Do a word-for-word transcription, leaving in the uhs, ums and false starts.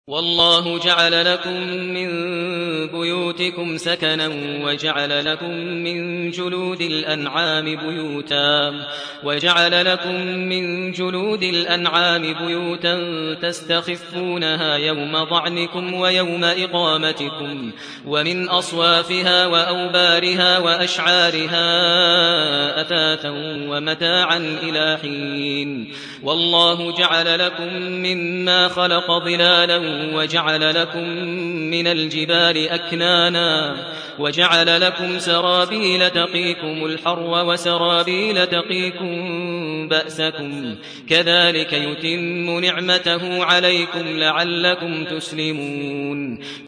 والله جعل لكم من بيوتكم سكنا وجعل لكم من جلود الأنعام بيوتا وجعل لكم من جلود الأنعام بيوتا تستخفونها يوم ضعنكم ويوم إقامتكم ومن أصوافها وأوبارها وأشعارها أثاثا ومتاعا إلى حين. والله جعل لكم مما خلق ظلالا وجعل لكم من الجبال أكنانا وجعل لكم سرابيل تقيكم الحر وسرابيل تقيكم بأسكم كذلك يتم نعمته عليكم لعلكم تسلمون.